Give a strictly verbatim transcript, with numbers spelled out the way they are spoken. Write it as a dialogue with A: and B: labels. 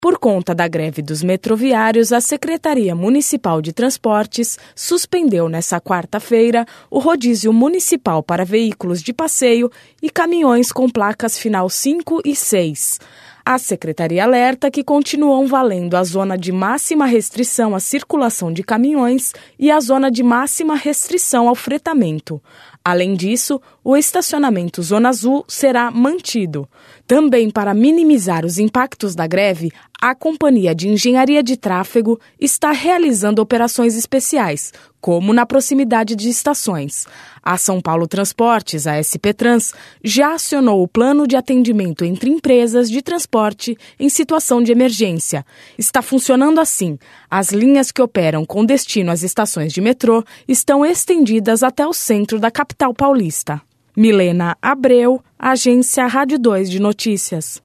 A: Por conta da greve dos metroviários, a Secretaria Municipal de Transportes suspendeu nesta quarta-feira o rodízio municipal para veículos de passeio e caminhões com placas final cinco e seis. A Secretaria alerta que continuam valendo a zona de máxima restrição à circulação de caminhões e a zona de máxima restrição ao fretamento. Além disso, o estacionamento Zona Azul será mantido. Também para minimizar os impactos da greve, a Companhia de Engenharia de Tráfego está realizando operações especiais, como na proximidade de estações. A São Paulo Transportes, a S P Trans, já acionou o plano de atendimento entre empresas de transporte em situação de emergência. Está funcionando assim: as linhas que operam com destino às estações de metrô estão estendidas até o centro da capital paulista. Milena Abreu, Agência Rádio dois de Notícias.